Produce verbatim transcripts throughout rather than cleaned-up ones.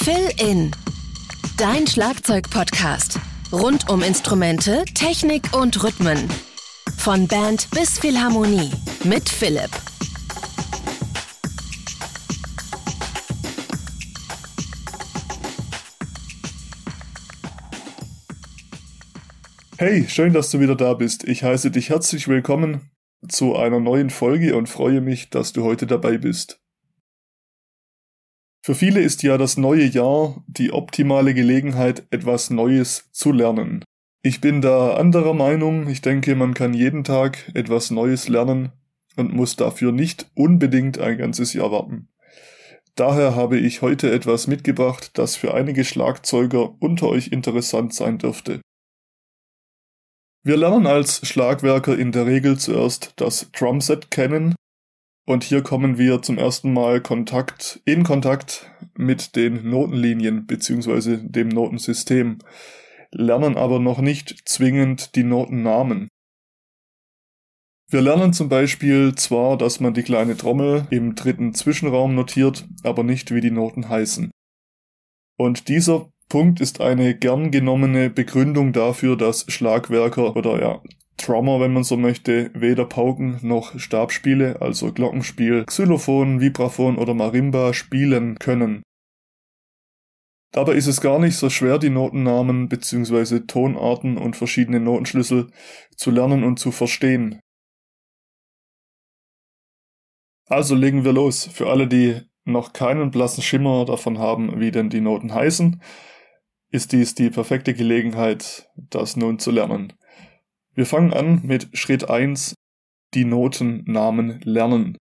Fill-In, dein Schlagzeug-Podcast. Rund um Instrumente, Technik und Rhythmen. Von Band bis Philharmonie mit Philipp. Hey, schön, dass du wieder da bist. Ich heiße dich herzlich willkommen zu einer neuen Folge und freue mich, dass du heute dabei bist. Für viele ist ja das neue Jahr die optimale Gelegenheit, etwas Neues zu lernen. Ich bin da anderer Meinung. Ich denke, man kann jeden Tag etwas Neues lernen und muss dafür nicht unbedingt ein ganzes Jahr warten. Daher habe ich heute etwas mitgebracht, das für einige Schlagzeuger unter euch interessant sein dürfte. Wir lernen als Schlagwerker in der Regel zuerst das Drumset kennen und hier kommen wir zum ersten Mal Kontakt, in Kontakt mit den Notenlinien bzw. dem Notensystem, lernen aber noch nicht zwingend die Notennamen. Wir lernen zum Beispiel zwar, dass man die kleine Trommel im dritten Zwischenraum notiert, aber nicht, wie die Noten heißen. Und dieser Punkt ist eine gern genommene Begründung dafür, dass Schlagwerker oder ja Drummer, wenn man so möchte, weder Pauken noch Stabspiele, also Glockenspiel, Xylophon, Vibraphon oder Marimba spielen können. Dabei ist es gar nicht so schwer, die Notennamen bzw. Tonarten und verschiedene Notenschlüssel zu lernen und zu verstehen. Also legen wir los. Für alle, die noch keinen blassen Schimmer davon haben, wie denn die Noten heißen, ist dies die perfekte Gelegenheit, das nun zu lernen. Wir fangen an mit Schritt eins, die Notennamen lernen.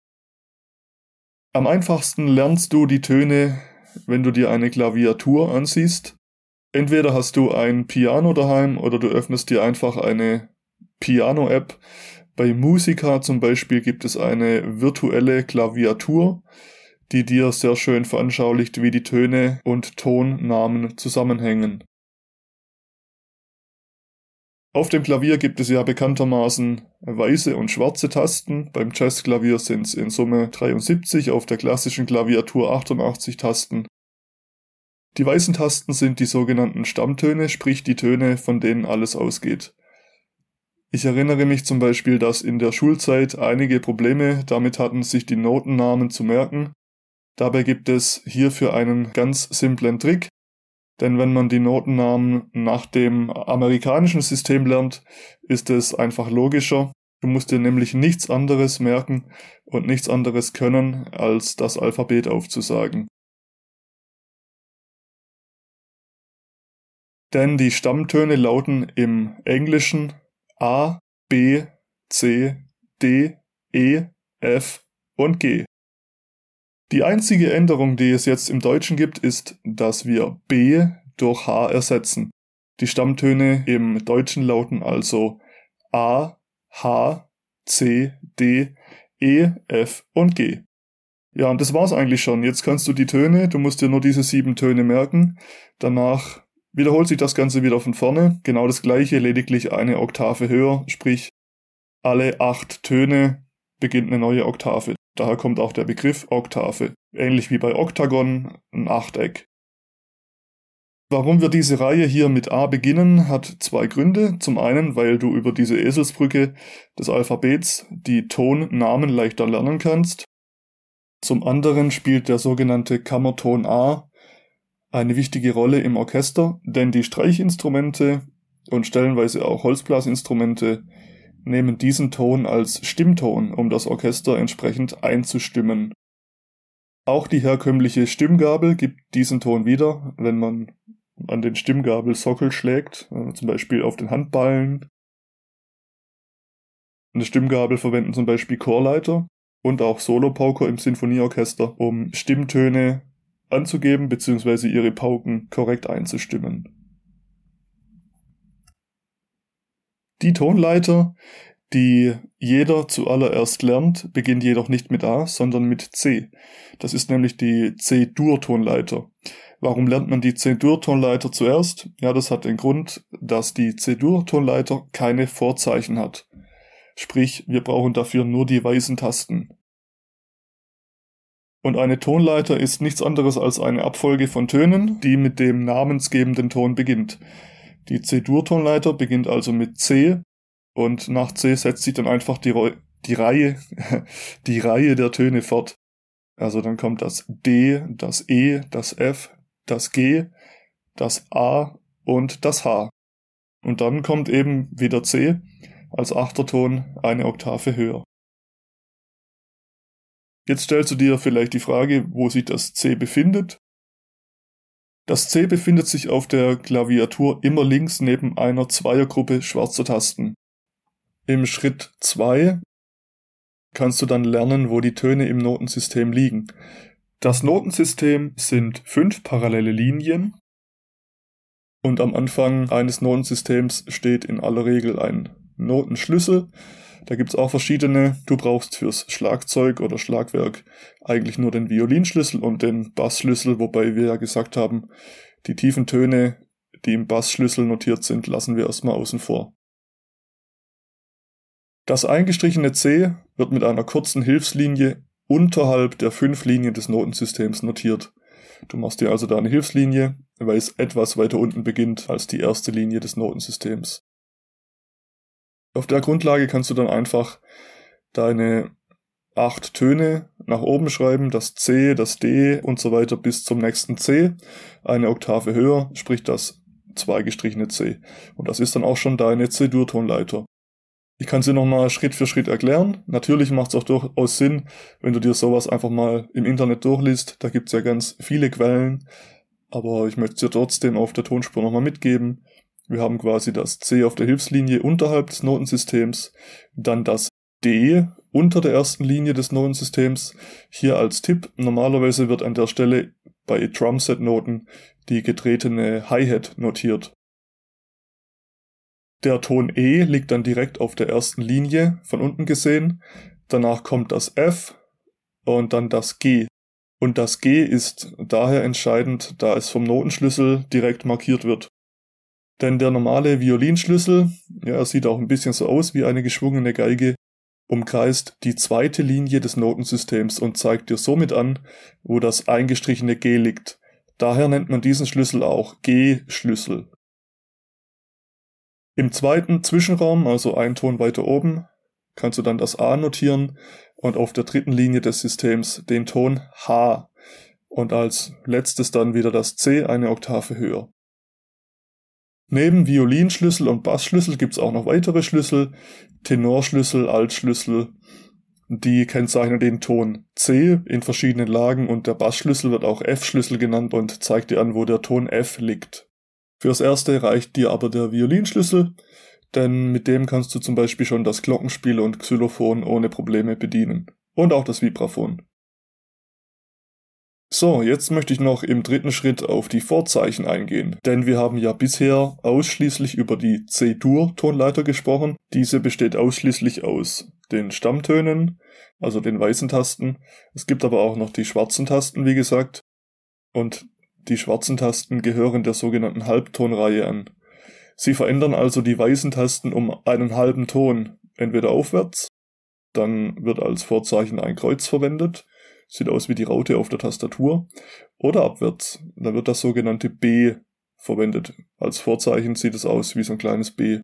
Am einfachsten lernst du die Töne, wenn du dir eine Klaviatur ansiehst. Entweder hast du ein Piano daheim oder du öffnest dir einfach eine Piano-App. Bei Musica zum Beispiel gibt es eine virtuelle Klaviatur, die dir sehr schön veranschaulicht, wie die Töne und Tonnamen zusammenhängen. Auf dem Klavier gibt es ja bekanntermaßen weiße und schwarze Tasten. Beim Jazzklavier sind es in Summe dreiundsiebzig, auf der klassischen Klaviatur achtundachtzig Tasten. Die weißen Tasten sind die sogenannten Stammtöne, sprich die Töne, von denen alles ausgeht. Ich erinnere mich zum Beispiel, dass in der Schulzeit einige Probleme damit hatten, sich die Notennamen zu merken. Dabei gibt es hierfür einen ganz simplen Trick. Denn wenn man die Notennamen nach dem amerikanischen System lernt, ist es einfach logischer. Du musst dir nämlich nichts anderes merken und nichts anderes können, als das Alphabet aufzusagen. Denn die Stammtöne lauten im Englischen A, B, C, D, E, F und G. Die einzige Änderung, die es jetzt im Deutschen gibt, ist, dass wir B durch H ersetzen. Die Stammtöne im Deutschen lauten also A, H, C, D, E, F und G. Ja, und das war's eigentlich schon. Jetzt kannst du die Töne, du musst dir nur diese sieben Töne merken. Danach wiederholt sich das Ganze wieder von vorne. Genau das gleiche, lediglich eine Oktave höher, sprich alle acht Töne beginnt eine neue Oktave. Daher kommt auch der Begriff Oktave. Ähnlich wie bei Oktagon, ein Achteck. Warum wir diese Reihe hier mit A beginnen, hat zwei Gründe. Zum einen, weil du über diese Eselsbrücke des Alphabets die Tonnamen leichter lernen kannst. Zum anderen spielt der sogenannte Kammerton A eine wichtige Rolle im Orchester, denn die Streichinstrumente und stellenweise auch Holzblasinstrumente nehmen diesen Ton als Stimmton, um das Orchester entsprechend einzustimmen. Auch die herkömmliche Stimmgabel gibt diesen Ton wieder, wenn man an den Stimmgabelsockel schlägt, zum Beispiel auf den Handballen. Eine Stimmgabel verwenden zum Beispiel Chorleiter und auch Solopauker im Sinfonieorchester, um Stimmtöne anzugeben bzw. ihre Pauken korrekt einzustimmen. Die Tonleiter, die jeder zuallererst lernt, beginnt jedoch nicht mit A, sondern mit C. Das ist nämlich die C-Dur-Tonleiter. Warum lernt man die C-Dur-Tonleiter zuerst? Ja, das hat den Grund, dass die C-Dur-Tonleiter keine Vorzeichen hat. Sprich, wir brauchen dafür nur die weißen Tasten. Und eine Tonleiter ist nichts anderes als eine Abfolge von Tönen, die mit dem namensgebenden Ton beginnt. Die C-Dur-Tonleiter beginnt also mit C und nach C setzt sich dann einfach die, Re- die Reihe, die Reihe der Töne fort. Also dann kommt das D, das E, das F, das G, das A und das H. Und dann kommt eben wieder C als Achterton eine Oktave höher. Jetzt stellst du dir vielleicht die Frage, wo sich das C befindet. Das C befindet sich auf der Klaviatur immer links neben einer Zweiergruppe schwarzer Tasten. Im Schritt zwei kannst du dann lernen, wo die Töne im Notensystem liegen. Das Notensystem sind fünf parallele Linien und am Anfang eines Notensystems steht in aller Regel ein Notenschlüssel. Da gibt's auch verschiedene. Du brauchst fürs Schlagzeug oder Schlagwerk eigentlich nur den Violinschlüssel und den Bassschlüssel, wobei wir ja gesagt haben, die tiefen Töne, die im Bassschlüssel notiert sind, lassen wir erstmal außen vor. Das eingestrichene C wird mit einer kurzen Hilfslinie unterhalb der fünf Linien des Notensystems notiert. Du machst dir also da eine Hilfslinie, weil es etwas weiter unten beginnt als die erste Linie des Notensystems. Auf der Grundlage kannst du dann einfach deine acht Töne nach oben schreiben, das C, das D und so weiter bis zum nächsten C, eine Oktave höher, sprich das zweigestrichene C. Und das ist dann auch schon deine C-Dur-Tonleiter. Ich kann sie nochmal Schritt für Schritt erklären. Natürlich macht es auch durchaus Sinn, wenn du dir sowas einfach mal im Internet durchliest. Da gibt es ja ganz viele Quellen, aber ich möchte es dir trotzdem auf der Tonspur nochmal mitgeben. Wir haben quasi das C auf der Hilfslinie unterhalb des Notensystems, dann das D unter der ersten Linie des Notensystems. Hier als Tipp, normalerweise wird an der Stelle bei Drumset-Noten die getretene Hi-Hat notiert. Der Ton E liegt dann direkt auf der ersten Linie, von unten gesehen. Danach kommt das F und dann das G. Und das G ist daher entscheidend, da es vom Notenschlüssel direkt markiert wird. Denn der normale Violinschlüssel, ja, er sieht auch ein bisschen so aus wie eine geschwungene Geige, umkreist die zweite Linie des Notensystems und zeigt dir somit an, wo das eingestrichene G liegt. Daher nennt man diesen Schlüssel auch G-Schlüssel. Im zweiten Zwischenraum, also einen Ton weiter oben, kannst du dann das A notieren und auf der dritten Linie des Systems den Ton H und als letztes dann wieder das C eine Oktave höher. Neben Violinschlüssel und Bassschlüssel gibt es auch noch weitere Schlüssel, Tenorschlüssel, Altschlüssel, die kennzeichnen den Ton C in verschiedenen Lagen und der Bassschlüssel wird auch F-Schlüssel genannt und zeigt dir an, wo der Ton F liegt. Fürs Erste reicht dir aber der Violinschlüssel, denn mit dem kannst du zum Beispiel schon das Glockenspiel und Xylophon ohne Probleme bedienen. Und auch das Vibraphon. So, jetzt möchte ich noch im dritten Schritt auf die Vorzeichen eingehen, denn wir haben ja bisher ausschließlich über die C-Dur-Tonleiter gesprochen. Diese besteht ausschließlich aus den Stammtönen, also den weißen Tasten. Es gibt aber auch noch die schwarzen Tasten, wie gesagt, und die schwarzen Tasten gehören der sogenannten Halbtonreihe an. Sie verändern also die weißen Tasten um einen halben Ton, entweder aufwärts, dann wird als Vorzeichen ein Kreuz verwendet, sieht aus wie die Raute auf der Tastatur, oder abwärts, da wird das sogenannte B verwendet. Als Vorzeichen sieht es aus wie so ein kleines B.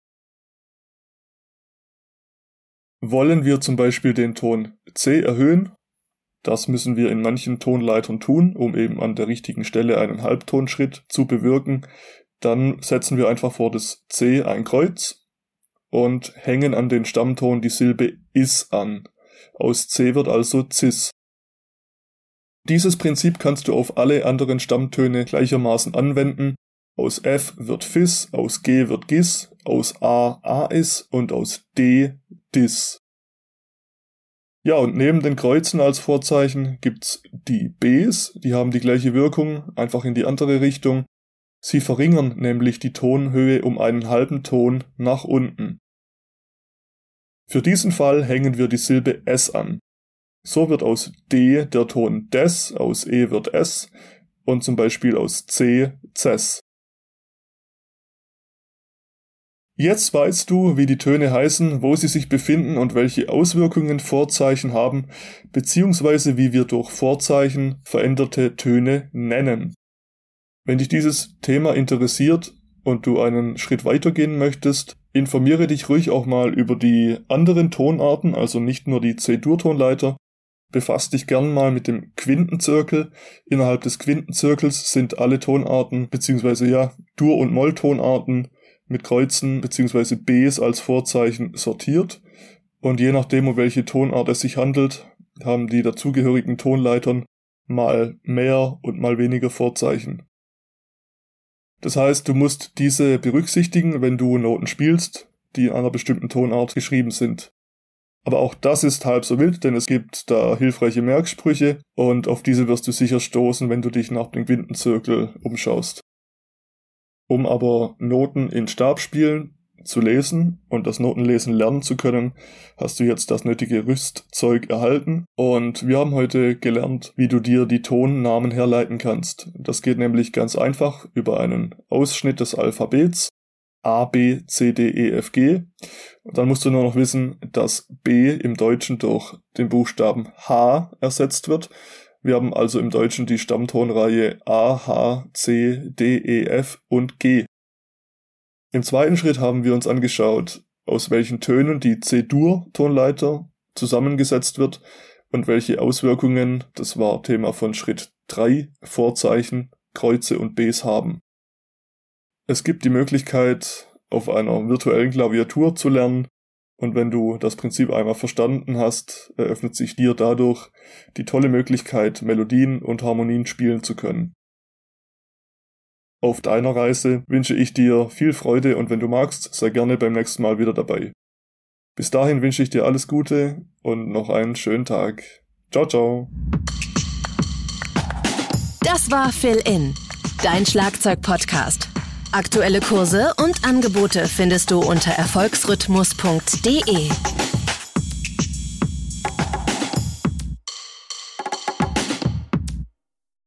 Wollen wir zum Beispiel den Ton C erhöhen? Das müssen wir in manchen Tonleitern tun, um eben an der richtigen Stelle einen Halbtonschritt zu bewirken. Dann setzen wir einfach vor das C ein Kreuz und hängen an den Stammton die Silbe Is an. Aus C wird also Cis. Dieses Prinzip kannst du auf alle anderen Stammtöne gleichermaßen anwenden. Aus F wird Fis, aus G wird Gis, aus A Ais und aus D Dis. Ja, und neben den Kreuzen als Vorzeichen gibt's die Bs, die haben die gleiche Wirkung, einfach in die andere Richtung. Sie verringern nämlich die Tonhöhe um einen halben Ton nach unten. Für diesen Fall hängen wir die Silbe S an. So wird aus D der Ton Des, aus E wird S und zum Beispiel aus C Ces. Jetzt weißt du, wie die Töne heißen, wo sie sich befinden und welche Auswirkungen Vorzeichen haben, beziehungsweise wie wir durch Vorzeichen veränderte Töne nennen. Wenn dich dieses Thema interessiert und du einen Schritt weitergehen möchtest, informiere dich ruhig auch mal über die anderen Tonarten, also nicht nur die C-Dur-Tonleiter. Befass dich gern mal mit dem Quintenzirkel. Innerhalb des Quintenzirkels sind alle Tonarten, beziehungsweise ja, Dur- und Molltonarten mit Kreuzen bzw. Bs als Vorzeichen sortiert, und je nachdem, um welche Tonart es sich handelt, haben die dazugehörigen Tonleitern mal mehr und mal weniger Vorzeichen. Das heißt, du musst diese berücksichtigen, wenn du Noten spielst, die in einer bestimmten Tonart geschrieben sind. Aber auch das ist halb so wild, denn es gibt da hilfreiche Merksprüche, und auf diese wirst du sicher stoßen, wenn du dich nach dem Quintenzirkel umschaust. Um aber Noten in Stabspielen zu lesen und das Notenlesen lernen zu können, hast du jetzt das nötige Rüstzeug erhalten, und wir haben heute gelernt, wie du dir die Tonnamen herleiten kannst. Das geht nämlich ganz einfach über einen Ausschnitt des Alphabets A, B, C, D, E, F, G. Und dann musst du nur noch wissen, dass B im Deutschen durch den Buchstaben H ersetzt wird. Wir haben also im Deutschen die Stammtonreihe A, H, C, D, E, F und G. Im zweiten Schritt haben wir uns angeschaut, aus welchen Tönen die C-Dur-Tonleiter zusammengesetzt wird und welche Auswirkungen, das war Thema von Schritt drei, Vorzeichen, Kreuze und Bs haben. Es gibt die Möglichkeit, auf einer virtuellen Klaviatur zu lernen, und wenn du das Prinzip einmal verstanden hast, eröffnet sich dir dadurch die tolle Möglichkeit, Melodien und Harmonien spielen zu können. Auf deiner Reise wünsche ich dir viel Freude, und wenn du magst, sei gerne beim nächsten Mal wieder dabei. Bis dahin wünsche ich dir alles Gute und noch einen schönen Tag. Ciao, ciao. Das war Fill In, dein Schlagzeug-Podcast. Aktuelle Kurse und Angebote findest du unter erfolgsrhythmus punkt de.